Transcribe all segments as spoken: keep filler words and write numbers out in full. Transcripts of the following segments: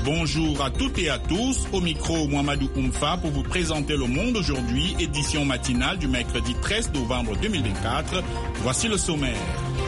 Bonjour à toutes et à tous, au micro Mouamadou Oumfa pour vous présenter Le Monde aujourd'hui, édition matinale du mercredi treize novembre deux mille vingt-quatre. Voici le sommaire.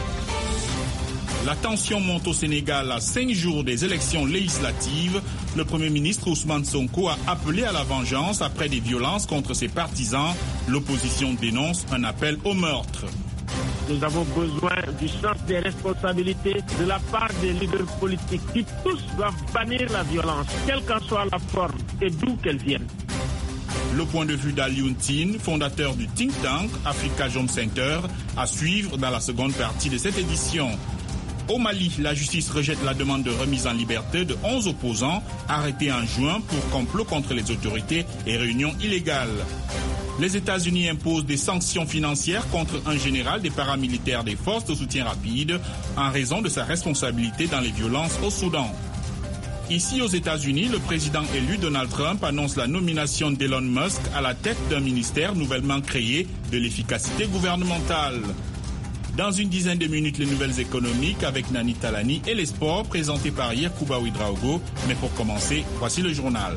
La tension monte au Sénégal à cinq jours des élections législatives. Le Premier ministre Ousmane Sonko a appelé à la vengeance après des violences contre ses partisans. L'opposition dénonce un appel au meurtre. Nous avons besoin du sens des responsabilités de la part des leaders politiques qui tous doivent bannir la violence, quelle qu'en soit la forme et d'où qu'elle vienne. Le point de vue d'Alioune Tine, fondateur du think tank Africa Jom Center, à suivre dans la seconde partie de cette édition. Au Mali, la justice rejette la demande de remise en liberté de onze opposants arrêtés en juin pour complot contre les autorités et réunion illégale. Les États-Unis imposent des sanctions financières contre un général des paramilitaires des forces de soutien rapide en raison de sa responsabilité dans les violences au Soudan. Ici aux États-Unis, le président élu Donald Trump annonce la nomination d'Elon Musk à la tête d'un ministère nouvellement créé de l'efficacité gouvernementale. Dans une dizaine de minutes, les nouvelles économiques avec Nani Talani et les sports présentés par Yacouba Ouidraogo. Mais pour commencer, voici le journal.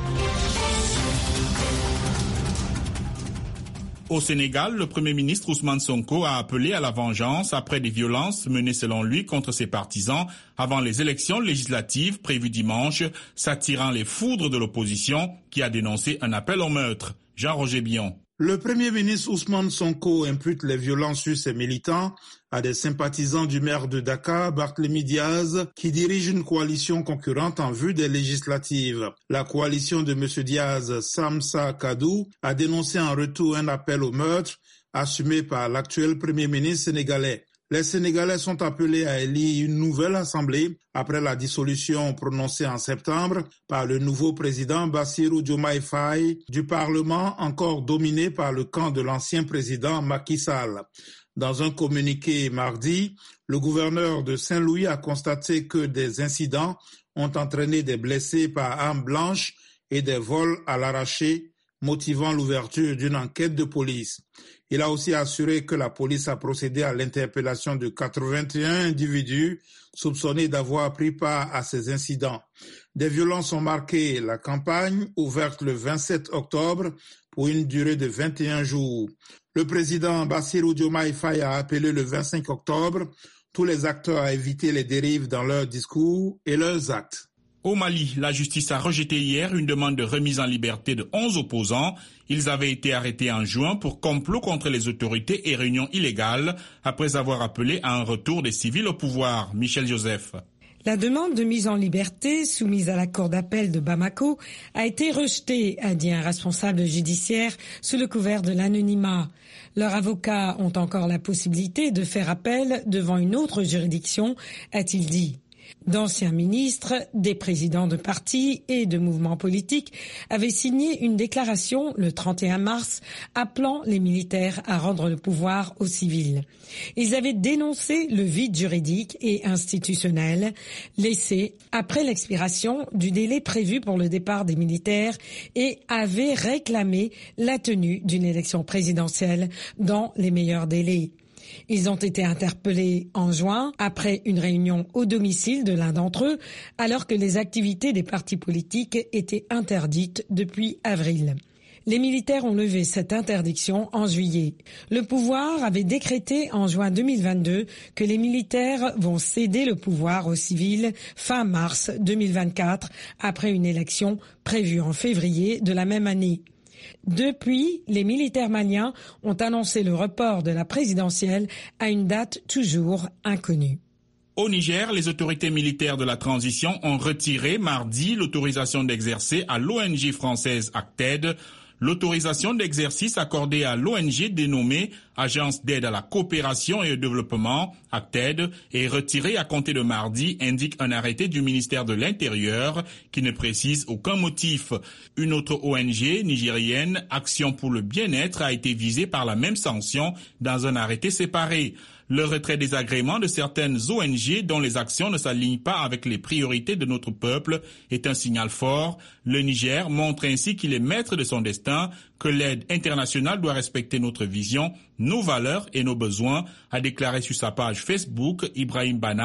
Au Sénégal, le Premier ministre Ousmane Sonko a appelé à la vengeance après des violences menées selon lui contre ses partisans avant les élections législatives prévues dimanche, s'attirant les foudres de l'opposition qui a dénoncé un appel au meurtre. Jean-Roger Bion. Le Premier ministre Ousmane Sonko impute les violences sur ses militants à des sympathisants du maire de Dakar, Barthélémy Diaz, qui dirige une coalition concurrente en vue des législatives. La coalition de M. Diaz, Samsa Kadou, a dénoncé en retour un appel au meurtre assumé par l'actuel Premier ministre sénégalais. Les Sénégalais sont appelés à élire une nouvelle assemblée après la dissolution prononcée en septembre par le nouveau président Bassirou Diomaye Faye du Parlement encore dominé par le camp de l'ancien président Macky Sall. Dans un communiqué mardi, le gouverneur de Saint-Louis a constaté que des incidents ont entraîné des blessés par arme blanche et des vols à l'arraché, motivant l'ouverture d'une enquête de police. Il a aussi assuré que la police a procédé à l'interpellation de quatre-vingt-un individus soupçonnés d'avoir pris part à ces incidents. Des violences ont marqué la campagne, ouverte le vingt-sept octobre pour une durée de vingt et un jours. Le président Bassirou Diomaye Faye a appelé le vingt-cinq octobre tous les acteurs à éviter les dérives dans leurs discours et leurs actes. Au Mali, la justice a rejeté hier une demande de remise en liberté de onze opposants. Ils avaient été arrêtés en juin pour complot contre les autorités et réunion illégale après avoir appelé à un retour des civils au pouvoir. Michel Joseph. La demande de mise en liberté soumise à la cour d'appel de Bamako a été rejetée, a dit un responsable judiciaire sous le couvert de l'anonymat. Leurs avocats ont encore la possibilité de faire appel devant une autre juridiction, a-t-il dit. D'anciens ministres, des présidents de partis et de mouvements politiques avaient signé une déclaration le trente et un mars appelant les militaires à rendre le pouvoir aux civils. Ils avaient dénoncé le vide juridique et institutionnel laissé après l'expiration du délai prévu pour le départ des militaires et avaient réclamé la tenue d'une élection présidentielle dans les meilleurs délais. Ils ont été interpellés en juin après une réunion au domicile de l'un d'entre eux, alors que les activités des partis politiques étaient interdites depuis avril. Les militaires ont levé cette interdiction en juillet. Le pouvoir avait décrété en juin deux mille vingt-deux que les militaires vont céder le pouvoir aux civils fin mars deux mille vingt-quatre, après une élection prévue en février de la même année. Depuis, les militaires maliens ont annoncé le report de la présidentielle à une date toujours inconnue. Au Niger, les autorités militaires de la transition ont retiré mardi l'autorisation d'exercer à l'O N G française Acted. L'autorisation d'exercice accordée à l'O N G dénommée Agence d'aide à la coopération et au développement, Acted, est retirée à compter de mardi, indique un arrêté du ministère de l'Intérieur qui ne précise aucun motif. Une autre O N G nigérienne, Action pour le bien-être, a été visée par la même sanction dans un arrêté séparé. Le retrait des agréments de certaines O N G dont les actions ne s'alignent pas avec les priorités de notre peuple est un signal fort. Le Niger montre ainsi qu'il est maître de son destin, que l'aide internationale doit respecter notre vision, nos valeurs et nos besoins, a déclaré sur sa page Facebook Ibrahim Bana,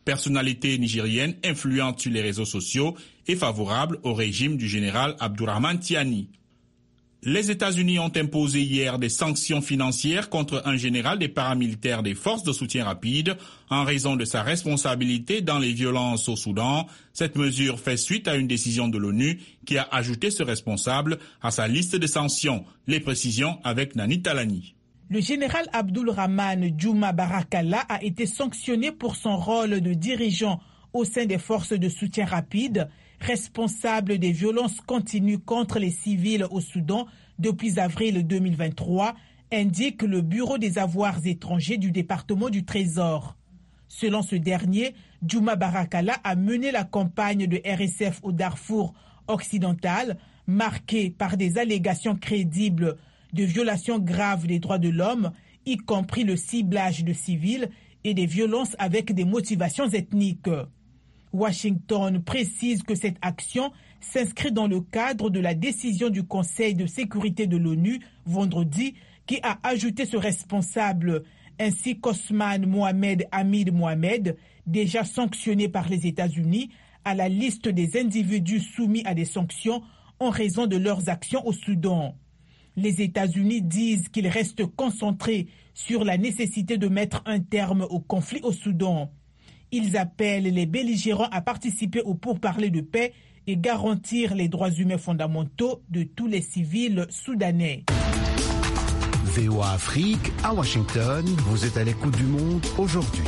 personnalité nigérienne influente sur les réseaux sociaux et favorable au régime du général Abdourahmane Tiani. Les États-Unis ont imposé hier des sanctions financières contre un général des paramilitaires des forces de soutien rapide en raison de sa responsabilité dans les violences au Soudan. Cette mesure fait suite à une décision de l'ONU qui a ajouté ce responsable à sa liste de sanctions. Les précisions avec Nani Talani. Le général Abdourahmane Djouma Barakalla a été sanctionné pour son rôle de dirigeant au sein des forces de soutien rapide, responsable des violences continues contre les civils au Soudan depuis avril deux mille vingt-trois, indique le Bureau des avoirs étrangers du département du Trésor. Selon ce dernier, Djouma Barakalla a mené la campagne de R S F au Darfour occidental, marquée par des allégations crédibles de violations graves des droits de l'homme, y compris le ciblage de civils et des violences avec des motivations ethniques. Washington précise que cette action s'inscrit dans le cadre de la décision du Conseil de sécurité de l'ONU vendredi qui a ajouté ce responsable ainsi qu'Osman Mohamed Hamid Mohamed, déjà sanctionné par les États-Unis, à la liste des individus soumis à des sanctions en raison de leurs actions au Soudan. Les États-Unis disent qu'ils restent concentrés sur la nécessité de mettre un terme au conflit au Soudan. Ils appellent les belligérants à participer aux pourparlers de paix et garantir les droits humains fondamentaux de tous les civils soudanais. V O A Afrique, à Washington, vous êtes à l'écoute du monde aujourd'hui.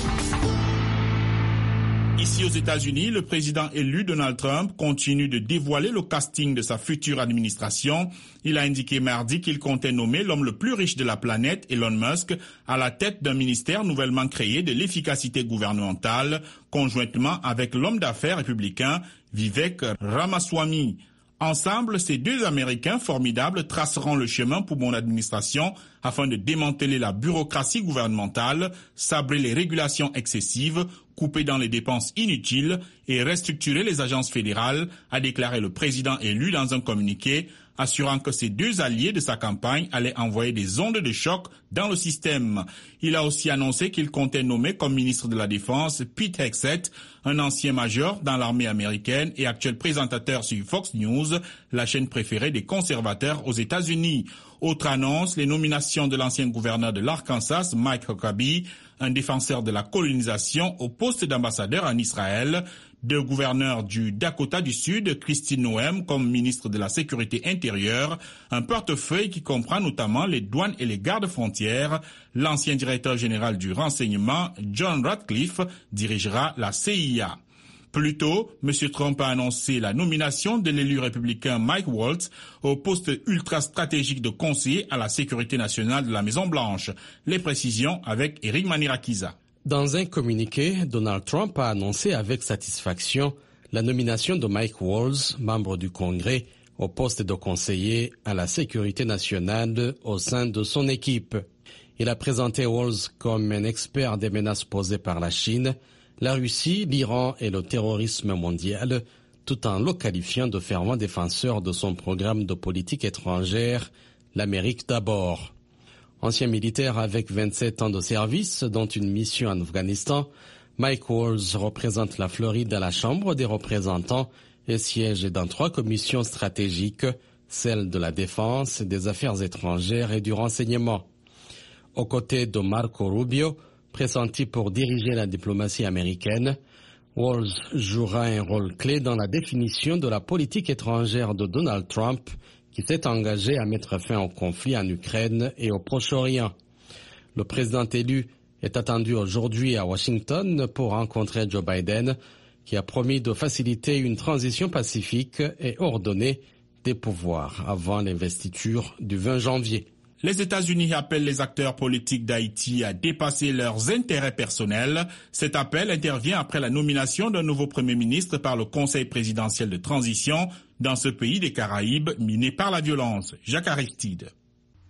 Ici aux États-Unis, le président élu Donald Trump continue de dévoiler le casting de sa future administration. Il a indiqué mardi qu'il comptait nommer l'homme le plus riche de la planète, Elon Musk, à la tête d'un ministère nouvellement créé de l'efficacité gouvernementale, conjointement avec l'homme d'affaires républicain Vivek Ramaswamy. Ensemble, ces deux Américains formidables traceront le chemin pour mon administration afin de démanteler la bureaucratie gouvernementale, sabrer les régulations excessives, couper dans les dépenses inutiles et restructurer les agences fédérales, a déclaré le président élu dans un communiqué, assurant que ces deux alliés de sa campagne allaient envoyer des ondes de choc dans le système. Il a aussi annoncé qu'il comptait nommer comme ministre de la Défense Pete Hegseth, un ancien major dans l'armée américaine et actuel présentateur sur Fox News, la chaîne préférée des conservateurs aux États-Unis. Autre annonce, les nominations de l'ancien gouverneur de l'Arkansas, Mike Huckabee, un défenseur de la colonisation, au poste d'ambassadeur en Israël, de gouverneur du Dakota du Sud, Christine Noem, comme ministre de la Sécurité intérieure, un portefeuille qui comprend notamment les douanes et les gardes-frontières. L'ancien directeur général du renseignement, John Ratcliffe, dirigera la C I A. Plus tôt, M. Trump a annoncé la nomination de l'élu républicain Mike Waltz au poste ultra-stratégique de conseiller à la sécurité nationale de la Maison-Blanche. Les précisions avec Eric Manirakiza. Dans un communiqué, Donald Trump a annoncé avec satisfaction la nomination de Mike Waltz, membre du Congrès, au poste de conseiller à la sécurité nationale au sein de son équipe. Il a présenté Waltz comme un expert des menaces posées par la Chine, la Russie, l'Iran et le terrorisme mondial, tout en le qualifiant de fervent défenseur de son programme de politique étrangère, l'Amérique d'abord. Ancien militaire avec vingt-sept ans de service, dont une mission en Afghanistan, Mike Waltz représente la Floride à la Chambre des représentants et siège dans trois commissions stratégiques, celle de la défense, des affaires étrangères et du renseignement. Aux côtés de Marco Rubio, pressenti pour diriger la diplomatie américaine, Waltz jouera un rôle clé dans la définition de la politique étrangère de Donald Trump, qui s'est engagé à mettre fin au conflit en Ukraine et au Proche-Orient. Le président élu est attendu aujourd'hui à Washington pour rencontrer Joe Biden, qui a promis de faciliter une transition pacifique et ordonnée des pouvoirs avant l'investiture du vingt janvier. Les États-Unis appellent les acteurs politiques d'Haïti à dépasser leurs intérêts personnels. Cet appel intervient après la nomination d'un nouveau Premier ministre par le Conseil présidentiel de transition dans ce pays des Caraïbes miné par la violence. Jacques Aristide.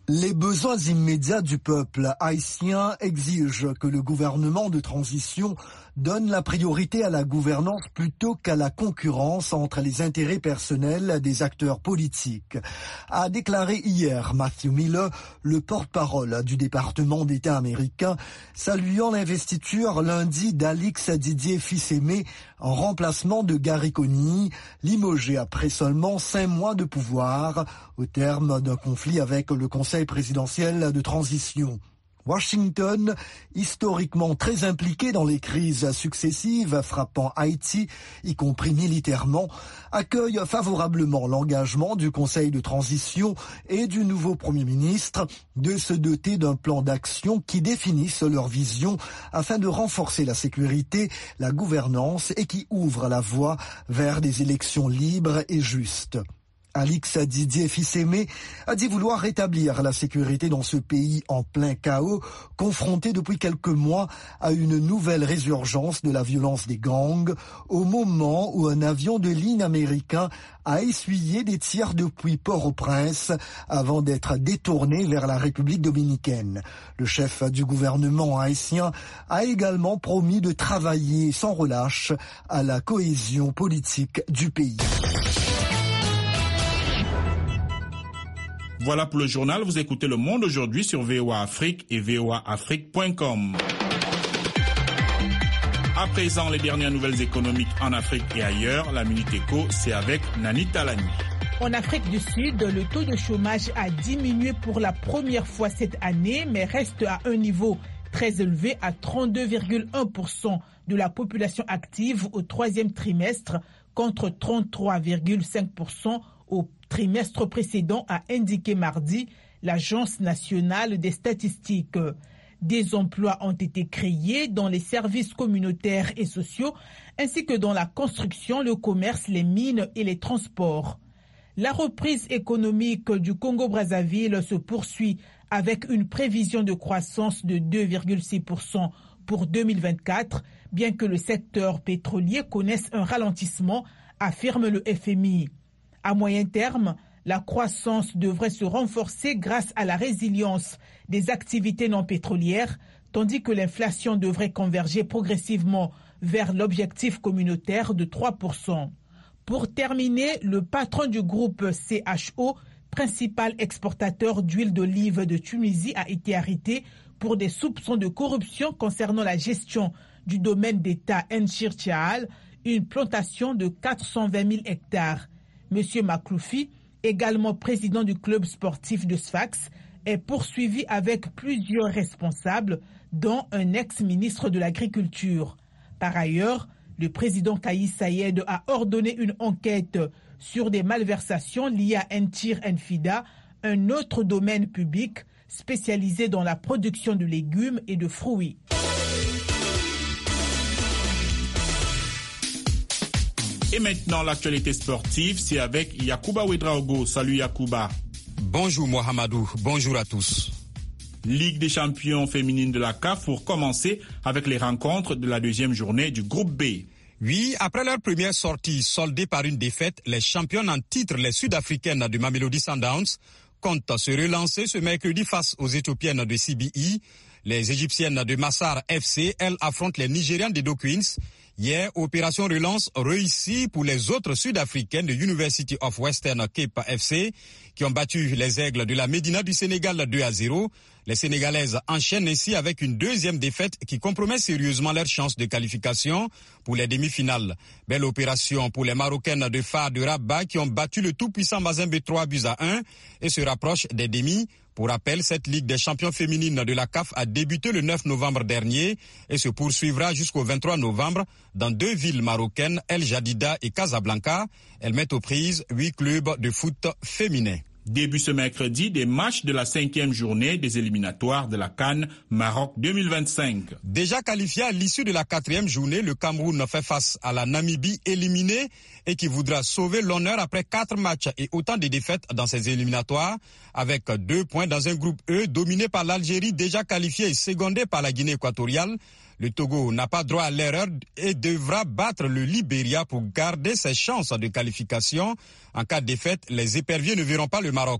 Les besoins immédiats du peuple haïtien exigent que le gouvernement de transition donne la priorité à la gouvernance plutôt qu'à la concurrence entre les intérêts personnels des acteurs politiques, a déclaré hier Matthew Miller, le porte-parole du département d'État américain, saluant l'investiture lundi d'Alix Didier Fils-Aimé en remplacement de Gary Conille, limogé après seulement cinq mois de pouvoir au terme d'un conflit avec le Conseil présidentiel de transition. Washington, historiquement très impliqué dans les crises successives frappant Haïti, y compris militairement, accueille favorablement l'engagement du Conseil de transition et du nouveau Premier ministre de se doter d'un plan d'action qui définisse leur vision afin de renforcer la sécurité, la gouvernance et qui ouvre la voie vers des élections libres et justes. Alix Didier Fils-Aimé a dit vouloir rétablir la sécurité dans ce pays en plein chaos, confronté depuis quelques mois à une nouvelle résurgence de la violence des gangs, au moment où un avion de ligne américain a essuyé des tirs depuis Port-au-Prince avant d'être détourné vers la République dominicaine. Le chef du gouvernement haïtien a également promis de travailler sans relâche à la cohésion politique du pays. Voilà pour le journal, vous écoutez Le Monde aujourd'hui sur V O A Afrique et V O A Afrique point com. À présent, les dernières nouvelles économiques en Afrique et ailleurs, la Minute Éco, c'est avec Nani Talani. En Afrique du Sud, le taux de chômage a diminué pour la première fois cette année, mais reste à un niveau très élevé à trente-deux virgule un pour cent de la population active au troisième trimestre contre trente-trois virgule cinq pour cent au trimestre précédent, a indiqué mardi l'Agence nationale des statistiques. Des emplois ont été créés dans les services communautaires et sociaux, ainsi que dans la construction, le commerce, les mines et les transports. La reprise économique du Congo-Brazzaville se poursuit avec une prévision de croissance de deux virgule six pour cent pour deux mille vingt-quatre, bien que le secteur pétrolier connaisse un ralentissement, affirme le F M I. À moyen terme, la croissance devrait se renforcer grâce à la résilience des activités non pétrolières, tandis que l'inflation devrait converger progressivement vers l'objectif communautaire de trois pour cent. Pour terminer, le patron du groupe C H O, principal exportateur d'huile d'olive de Tunisie, a été arrêté pour des soupçons de corruption concernant la gestion du domaine d'État Enchir Tchaal, une plantation de quatre cent vingt mille hectares. Monsieur Makloufi, également président du club sportif de Sfax, est poursuivi avec plusieurs responsables, dont un ex-ministre de l'Agriculture. Par ailleurs, le président Kais Saied a ordonné une enquête sur des malversations liées à Enchir Enfida, un autre domaine public spécialisé dans la production de légumes et de fruits. Et maintenant, l'actualité sportive, c'est avec Yacouba Ouedraogo. Salut Yacouba. Bonjour Mohamedou, bonjour à tous. Ligue des champions féminines de la C A F pour commencer avec les rencontres de la deuxième journée du groupe B. Oui, après leur première sortie soldée par une défaite, les championnes en titre, les Sud-Africaines de Mamelodi Sundowns, comptent se relancer ce mercredi face aux Éthiopiennes de C B I. Les Égyptiennes de Massar F C, elles, affrontent les Nigérianes des Do Queens. Hier, opération relance réussie pour les autres Sud-Africaines de University of Western Cape F C qui ont battu les Aigles de la Médina du Sénégal deux à zéro. Les Sénégalaises enchaînent ainsi avec une deuxième défaite qui compromet sérieusement leurs chances de qualification pour les demi-finales. Belle opération pour les Marocaines de F A R de Rabat qui ont battu le tout-puissant Mazembe trois buts à un et se rapprochent des demi. Pour rappel, cette Ligue des champions féminines de la C A F a débuté le neuf novembre dernier et se poursuivra jusqu'au vingt-trois novembre dans deux villes marocaines, El Jadida et Casablanca. Elle met aux prises huit clubs de foot féminin. Début ce mercredi des matchs de la cinquième journée des éliminatoires de la CAN Maroc deux mille vingt-cinq. Déjà qualifié à l'issue de la quatrième journée, le Cameroun fait face à la Namibie éliminée et qui voudra sauver l'honneur après quatre matchs et autant de défaites dans ces éliminatoires, avec deux points dans un groupe E dominé par l'Algérie déjà qualifiée et secondée par la Guinée équatoriale. Le Togo n'a pas droit à l'erreur et devra battre le Libéria pour garder ses chances de qualification. En cas de défaite, les éperviers ne verront pas le Maroc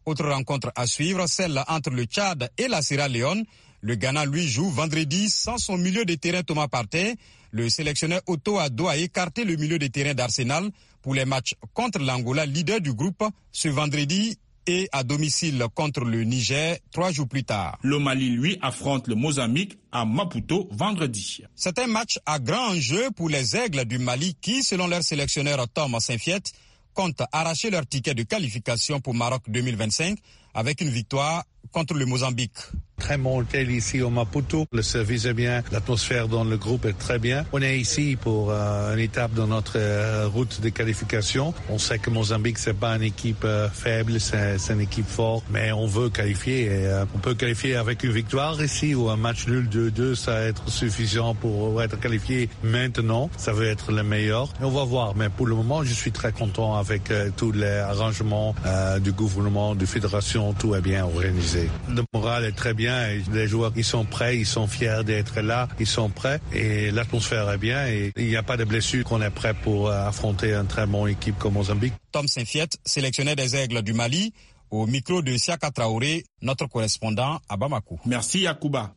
Autre rencontre à suivre, celle entre le Tchad et la Sierra Leone. Le Ghana, lui, joue vendredi sans son milieu de terrain Thomas Partey. Le sélectionneur Otto Addo a écarté le milieu de terrain d'Arsenal pour les matchs contre l'Angola, leader du groupe, ce vendredi et à domicile contre le Niger, trois jours plus tard. Le Mali, lui, affronte le Mozambique à Maputo vendredi. C'est un match à grand enjeu pour les Aigles du Mali qui, selon leur sélectionneur Tom Saint-Fiet, comptent arracher leur ticket de qualification pour Maroc deux mille vingt-cinq avec une victoire contre le Mozambique. Très bon hôtel ici au Maputo. Le service est bien, l'atmosphère dans le groupe est très bien. On est ici pour euh, une étape dans notre euh, route de qualification. On sait que Mozambique, c'est pas une équipe euh, faible, c'est, c'est une équipe forte, mais on veut qualifier. Et, euh, on peut qualifier avec une victoire ici ou un match nul deux deux, ça va être suffisant pour être qualifié maintenant. Ça va être le meilleur. Et on va voir, mais pour le moment, je suis très content avec euh, tous les arrangements euh, du gouvernement, de fédération, tout est bien organisé. Le moral est très bien. Et les joueurs, ils sont prêts, ils sont fiers d'être là, ils sont prêts et l'atmosphère est bien et il n'y a pas de blessures, qu'on est prêt pour affronter une très bonne équipe comme Mozambique. Tom Saint-Fiet, sélectionneur des Aigles du Mali, au micro de Siaka Traoré, notre correspondant à Bamako. Merci Yacouba.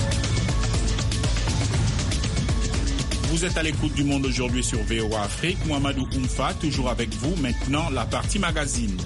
Vous êtes à l'écoute du Monde aujourd'hui sur V O A Afrique. Mohamedou Oumfa, toujours avec vous. Maintenant, la partie magazine.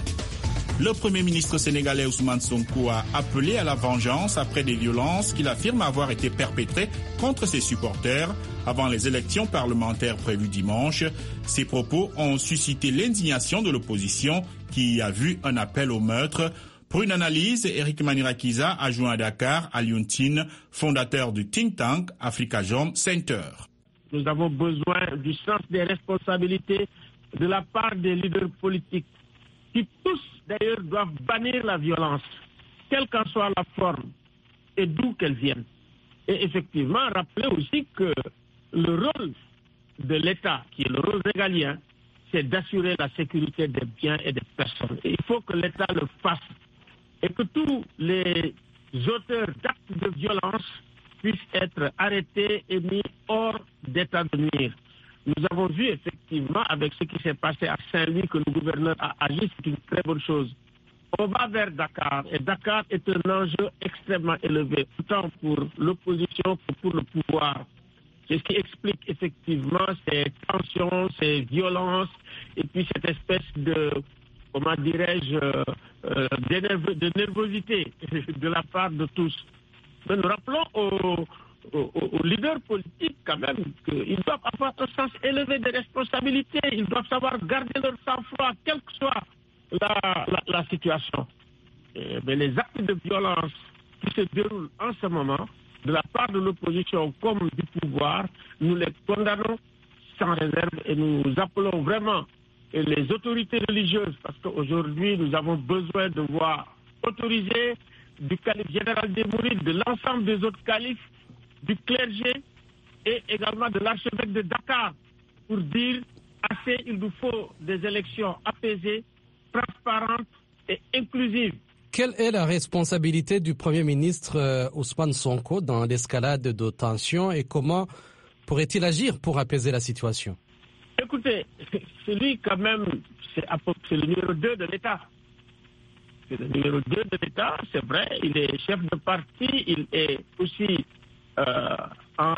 Le Premier ministre sénégalais Ousmane Sonko a appelé à la vengeance après des violences qu'il affirme avoir été perpétrées contre ses supporters avant les élections parlementaires prévues dimanche. Ces propos ont suscité l'indignation de l'opposition qui a vu un appel au meurtre. Pour une analyse, Eric Manirakiza a joint à Dakar Alioune Tine, fondateur du think tank Afrikajom Center. Nous avons besoin du sens des responsabilités de la part des leaders politiques qui tous d'ailleurs doivent bannir la violence, quelle qu'en soit la forme et d'où qu'elle vienne. Et effectivement, rappeler aussi que le rôle de l'État, qui est le rôle régalien, c'est d'assurer la sécurité des biens et des personnes. Et il faut que l'État le fasse et que tous les auteurs d'actes de violence puissent être arrêtés et mis hors d'état de nuire. Nous avons vu effectivement avec ce qui s'est passé à Saint-Louis que le gouverneur a agi, c'est une très bonne chose. On va vers Dakar et Dakar est un enjeu extrêmement élevé, tant pour l'opposition que pour le pouvoir. C'est ce qui explique effectivement ces tensions, ces violences et puis cette espèce de, comment dirais-je, euh, de nervosité de la part de tous. Mais nous rappelons aux Aux, aux leaders politiques quand même qu'ils doivent avoir un sens élevé des responsabilités, ils doivent savoir garder leur sang-froid, quelle que soit la, la, la situation. Et, mais les actes de violence qui se déroulent en ce moment, de la part de l'opposition comme du pouvoir, nous les condamnons sans réserve et nous appelons vraiment les autorités religieuses, parce qu'aujourd'hui nous avons besoin de voir autoriser du calife général des Mourides, de l'ensemble des autres califes, du clergé et également de l'archevêque de Dakar pour dire assez, il nous faut des élections apaisées, transparentes et inclusives. Quelle est la responsabilité du Premier ministre euh, Ousmane Sonko dans l'escalade de tensions et comment pourrait-il agir pour apaiser la situation? Écoutez, c'est lui quand même, c'est, c'est le numéro deux de l'État. C'est le numéro deux de l'État, c'est vrai, il est chef de parti, il est aussi Euh, en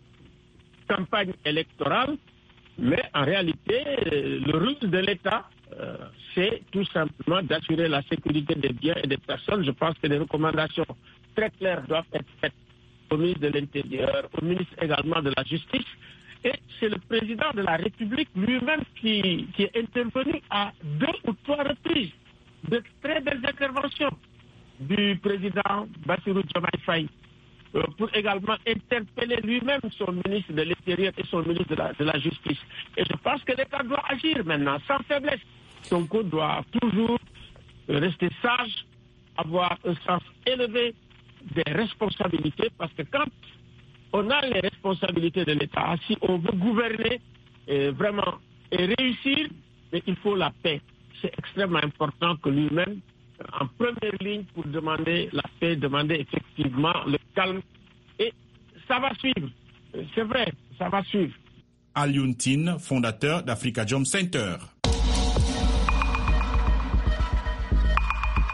campagne électorale, mais en réalité, le rôle de l'État, euh, c'est tout simplement d'assurer la sécurité des biens et des personnes. Je pense que des recommandations très claires doivent être faites au ministre de l'Intérieur, au ministre également de la Justice. Et c'est le président de la République lui-même qui, qui est intervenu à deux ou trois reprises. De très belles interventions du président Bassirou Diomaye Faye, pour également interpeller lui-même son ministre de l'Intérieur et son ministre de la, de la Justice. Et je pense que l'État doit agir maintenant, sans faiblesse. Sonko doit toujours rester sage, avoir un sens élevé des responsabilités, parce que quand on a les responsabilités de l'État, si on veut gouverner euh, vraiment et réussir, mais il faut la paix. C'est extrêmement important que lui-même, en première ligne pour demander la paix, demander effectivement le calme. Et ça va suivre. C'est vrai, ça va suivre. Alioune Tine, fondateur d'Afrikajom Center.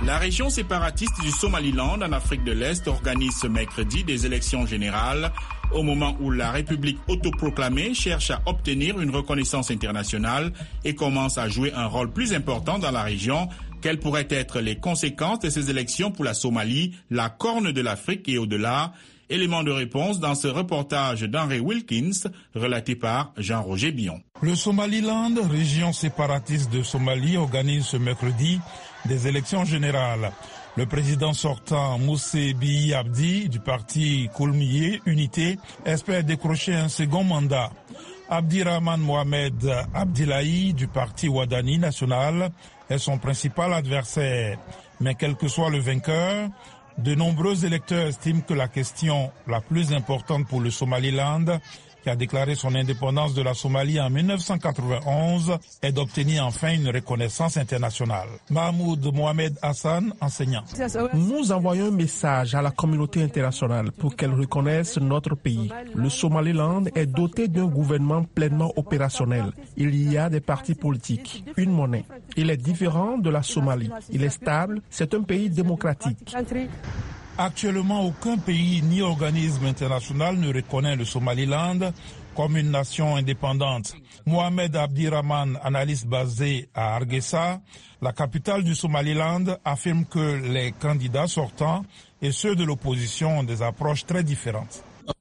La région séparatiste du Somaliland en Afrique de l'Est organise ce mercredi des élections générales au moment où la République autoproclamée cherche à obtenir une reconnaissance internationale et commence à jouer un rôle plus important dans la région. Quelles pourraient être les conséquences de ces élections pour la Somalie, la corne de l'Afrique et au-delà? Élément de réponse dans ce reportage d'Henry Wilkins, relaté par Jean-Roger Bion. Le Somaliland, région séparatiste de Somalie, organise ce mercredi des élections générales. Le président sortant Moussé Bihi Abdi du parti Koulmiye Unité espère décrocher un second mandat. Abdirahman Mohamed Abdillahi du parti Wadani National est son principal adversaire. Mais quel que soit le vainqueur, de nombreux électeurs estiment que la question la plus importante pour le Somaliland, qui a déclaré son indépendance de la Somalie en mille neuf cent quatre-vingt-onze, est d'obtenir enfin une reconnaissance internationale. Mahmoud Mohamed Hassan, enseignant. Nous envoyons un message à la communauté internationale pour qu'elle reconnaisse notre pays. Le Somaliland est doté d'un gouvernement pleinement opérationnel. Il y a des partis politiques, une monnaie. Il est différent de la Somalie. Il est stable. C'est un pays démocratique. Actuellement, aucun pays ni organisme international ne reconnaît le Somaliland comme une nation indépendante. Mohamed Abdirahman, analyste basé à Hargeisa, la capitale du Somaliland, affirme que les candidats sortants et ceux de l'opposition ont des approches très différentes.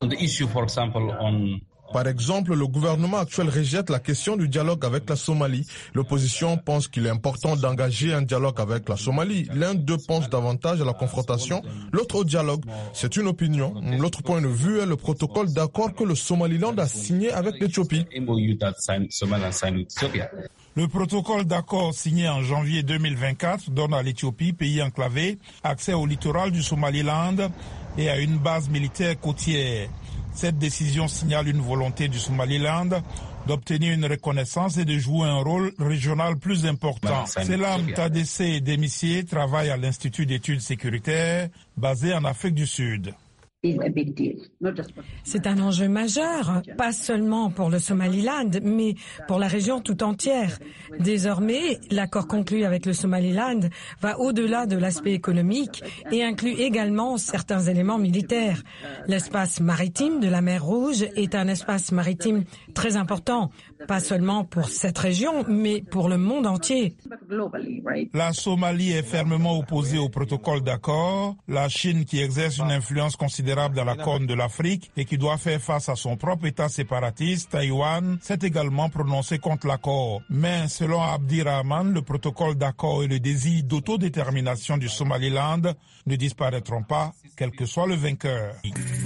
Par exemple, le gouvernement actuel rejette la question du dialogue avec la Somalie. L'opposition pense qu'il est important d'engager un dialogue avec la Somalie. L'un d'eux pense davantage à la confrontation, l'autre au dialogue. C'est une opinion. L'autre point de vue est le protocole d'accord que le Somaliland a signé avec l'Éthiopie. Le protocole d'accord signé en janvier deux mille vingt-quatre donne à l'Éthiopie, pays enclavé, accès au littoral du Somaliland et à une base militaire côtière. Cette décision signale une volonté du Somaliland d'obtenir une reconnaissance et de jouer un rôle régional plus important. Selam Tadesse Demissié travaille à l'Institut d'études sécuritaires basé en Afrique du Sud. C'est un enjeu majeur, pas seulement pour le Somaliland, mais pour la région tout entière. Désormais, l'accord conclu avec le Somaliland va au-delà de l'aspect économique et inclut également certains éléments militaires. L'espace maritime de la mer Rouge est un espace maritime très important, pas seulement pour cette région, mais pour le monde entier. La Somalie est fermement opposée au protocole d'accord. La Chine, qui exerce une influence considérable dans la corne de l'Afrique et qui doit faire face à son propre État séparatiste, Taïwan, s'est également prononcé contre l'accord. Mais selon Abdirahman, le protocole d'accord et le désir d'autodétermination du Somaliland ne disparaîtront pas, quel que soit le vainqueur.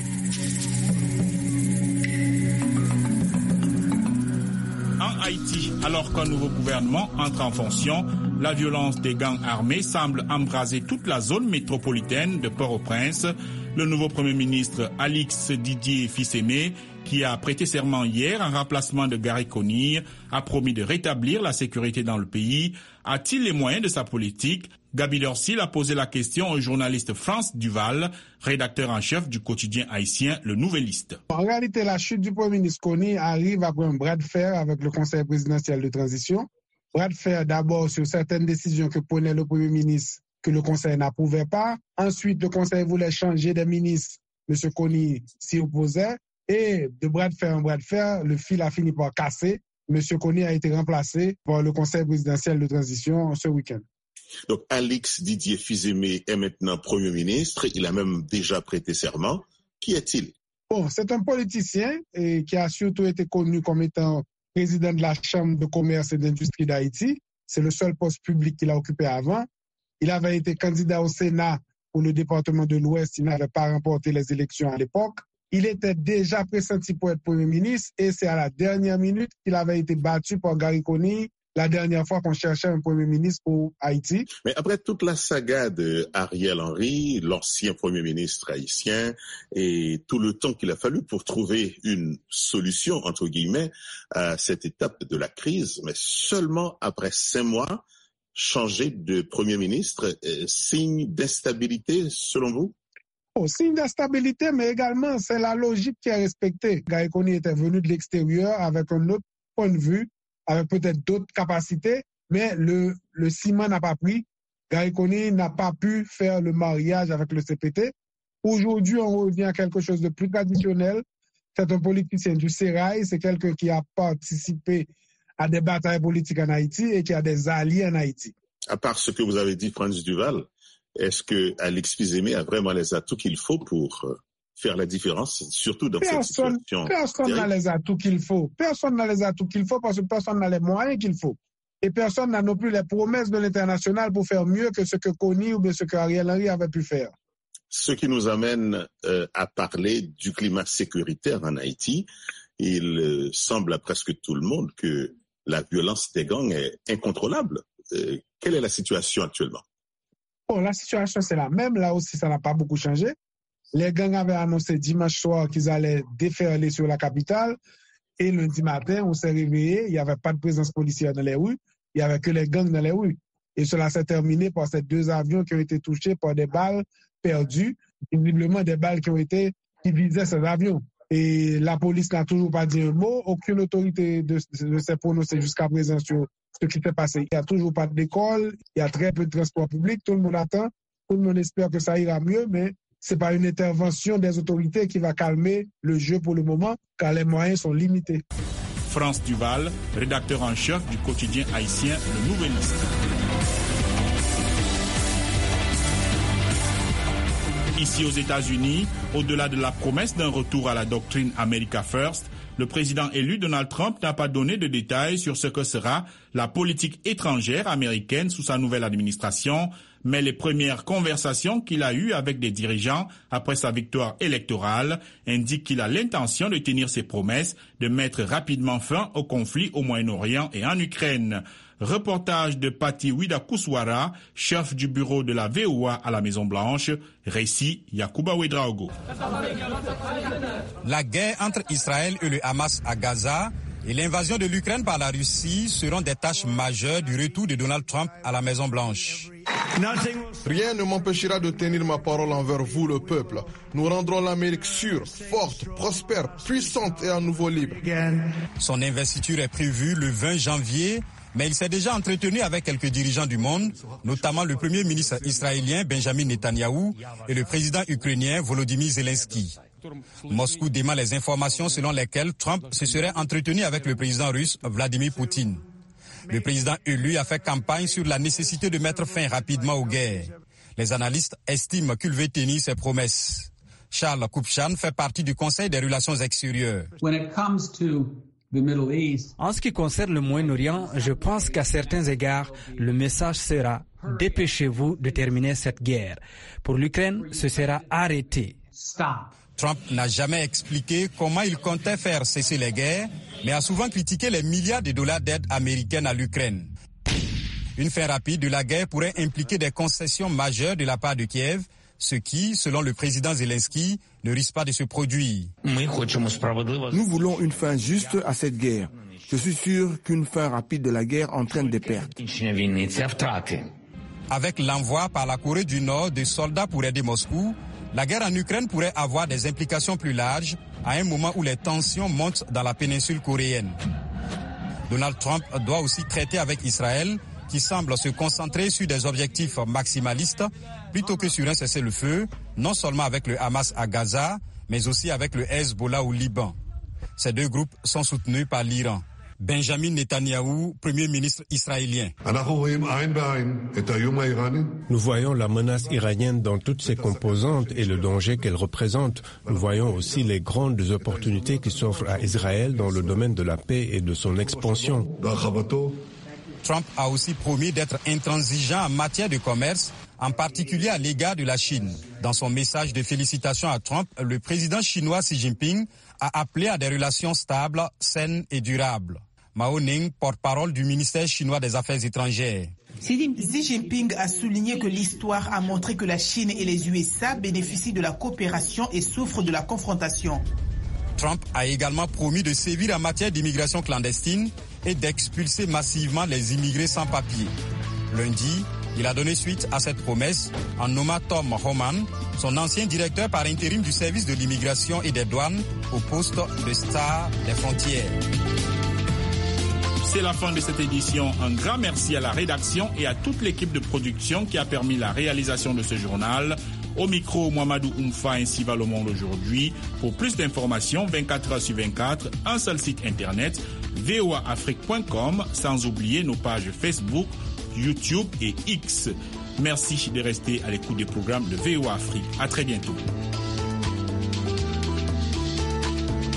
En Haïti, alors qu'un nouveau gouvernement entre en fonction, la violence des gangs armés semble embraser toute la zone métropolitaine de Port-au-Prince. Le nouveau Premier ministre Alix Didier Fils-Aimé, qui a prêté serment hier en remplacement de Gary Conille, a promis de rétablir la sécurité dans le pays. A-t-il les moyens de sa politique? Gaby Dorsil a posé la question au journaliste France Duval, rédacteur en chef du quotidien haïtien Le Nouvelliste. En réalité, la chute du Premier ministre Conille arrive après un bras de fer avec le Conseil présidentiel de transition. Bras de fer d'abord sur certaines décisions que prenait le Premier ministre que le Conseil n'approuvait pas. Ensuite, le Conseil voulait changer de ministre. M. Conille s'y opposait. Et de bras de fer en bras de fer, le fil a fini par casser. M. Conille a été remplacé par le Conseil présidentiel de transition ce week-end. Donc, Alix Didier Fils-Aimé est maintenant Premier ministre. Il a même déjà prêté serment. Qui est-il? Bon, c'est un politicien et qui a surtout été connu comme étant président de la Chambre de commerce et d'industrie d'Haïti. C'est le seul poste public qu'il a occupé avant. Il avait été candidat au Sénat pour le département de l'Ouest. Il n'avait pas remporté les élections à l'époque. Il était déjà pressenti pour être Premier ministre et c'est à la dernière minute qu'il avait été battu par Gary Conille la dernière fois qu'on cherchait un Premier ministre pour Haïti. Mais après toute la saga de Ariel Henry, l'ancien Premier ministre haïtien, et tout le temps qu'il a fallu pour trouver une solution, entre guillemets, à cette étape de la crise, mais seulement après cinq mois, changer de Premier ministre, euh, signe d'instabilité selon vous? Oh, signe d'instabilité, mais également c'est la logique qui est respectée. Gary Conille était venu de l'extérieur avec un autre point de vue, avec peut-être d'autres capacités, mais le, le ciment n'a pas pris. Gary Coney n'a pas pu faire le mariage avec le C P T. Aujourd'hui, on revient à quelque chose de plus traditionnel. C'est un politicien du sérail, c'est quelqu'un qui a participé à des batailles politiques en Haïti et qui a des alliés en Haïti. À part ce que vous avez dit, Frantz Duval, est-ce que Alix Piseme a vraiment les atouts qu'il faut pour faire la différence, surtout dans personne, cette situation? Personne n'a les atouts qu'il faut. Personne n'a les atouts qu'il faut parce que personne n'a les moyens qu'il faut. Et personne n'a non plus les promesses de l'international pour faire mieux que ce que Coney ou bien ce que Ariel Henry avait pu faire. Ce qui nous amène euh, à parler du climat sécuritaire en Haïti. Il euh, semble à presque tout le monde que la violence des gangs est incontrôlable. Euh, quelle est la situation actuellement? Bon, la situation, c'est la même. Là aussi, ça n'a pas beaucoup changé. Les gangs avaient annoncé dimanche soir qu'ils allaient déferler sur la capitale. Et lundi matin, on s'est réveillé. Il n'y avait pas de présence policière dans les rues. Il n'y avait que les gangs dans les rues. Et cela s'est terminé par ces deux avions qui ont été touchés par des balles perdues. Visiblement, des balles qui ont été, qui visaient ces avions. Et la police n'a toujours pas dit un mot. Aucune autorité ne s'est prononcée jusqu'à présent sur ce qui s'est passé. Il n'y a toujours pas d'école. Il y a très peu de transport public. Tout le monde attend. Tout le monde espère que ça ira mieux, mais ce n'est pas une intervention des autorités qui va calmer le jeu pour le moment, car les moyens sont limités. Frantz Duval, rédacteur en chef du quotidien haïtien Le Nouvelliste. Ici aux États-Unis, au-delà de la promesse d'un retour à la doctrine America First, le président élu Donald Trump n'a pas donné de détails sur ce que sera la politique étrangère américaine sous sa nouvelle administration, mais les premières conversations qu'il a eues avec des dirigeants après sa victoire électorale indiquent qu'il a l'intention de tenir ses promesses de mettre rapidement fin au conflit au Moyen-Orient et en Ukraine. Reportage de Patti Widakuswara, chef du bureau de la V O A à la Maison-Blanche. Récit Yacouba Ouedraogo. La guerre entre Israël et le Hamas à Gaza et l'invasion de l'Ukraine par la Russie seront des tâches majeures du retour de Donald Trump à la Maison-Blanche. Rien ne m'empêchera de tenir ma parole envers vous, le peuple. Nous rendrons l'Amérique sûre, forte, prospère, puissante et à nouveau libre. Son investiture est prévue le vingt janvier, mais il s'est déjà entretenu avec quelques dirigeants du monde, notamment le premier ministre israélien Benjamin Netanyahou et le président ukrainien Volodymyr Zelensky. Moscou dément les informations selon lesquelles Trump se serait entretenu avec le président russe Vladimir Poutine. Le président élu a fait campagne sur la nécessité de mettre fin rapidement aux guerres. Les analystes estiment qu'il veut tenir ses promesses. Charles Kupchan fait partie du Conseil des relations extérieures. En ce qui concerne le Moyen-Orient, je pense qu'à certains égards, le message sera « Dépêchez-vous de terminer cette guerre ». Pour l'Ukraine, ce sera « Arrêtez ». Trump n'a jamais expliqué comment il comptait faire cesser les guerres, mais a souvent critiqué les milliards de dollars d'aide américaine à l'Ukraine. Une fin rapide de la guerre pourrait impliquer des concessions majeures de la part de Kiev, ce qui, selon le président Zelensky, ne risque pas de se produire. Nous voulons une fin juste à cette guerre. Je suis sûr qu'une fin rapide de la guerre entraîne des pertes. Avec l'envoi par la Corée du Nord de soldats pour aider Moscou, la guerre en Ukraine pourrait avoir des implications plus larges à un moment où les tensions montent dans la péninsule coréenne. Donald Trump doit aussi traiter avec Israël, qui semble se concentrer sur des objectifs maximalistes plutôt que sur un cessez-le-feu, non seulement avec le Hamas à Gaza, mais aussi avec le Hezbollah au Liban. Ces deux groupes sont soutenus par l'Iran. Benjamin Netanyahou, premier ministre israélien. Nous voyons la menace iranienne dans toutes ses composantes et le danger qu'elle représente. Nous voyons aussi les grandes opportunités qui s'offrent à Israël dans le domaine de la paix et de son expansion. Trump a aussi promis d'être intransigeant en matière de commerce, en particulier à l'égard de la Chine. Dans son message de félicitations à Trump, le président chinois Xi Jinping a appelé à des relations stables, saines et durables. Mao Ning, porte-parole du ministère chinois des Affaires étrangères. Xi Jinping a souligné que l'histoire a montré que la Chine et les U S A bénéficient de la coopération et souffrent de la confrontation. Trump a également promis de sévir en matière d'immigration clandestine et d'expulser massivement les immigrés sans papier. Lundi, il a donné suite à cette promesse en nommant Tom Homan, son ancien directeur par intérim du service de l'immigration et des douanes, au poste de star des frontières. C'est la fin de cette édition. Un grand merci à la rédaction et à toute l'équipe de production qui a permis la réalisation de ce journal. Au micro, Mohamedou Oumfa, ainsi va le monde aujourd'hui. Pour plus d'informations, vingt-quatre heures sur vingt-quatre, un seul site internet, v o a afrique point com, sans oublier nos pages Facebook, YouTube et X. Merci de rester à l'écoute des programmes de V O A Afrique. À très bientôt.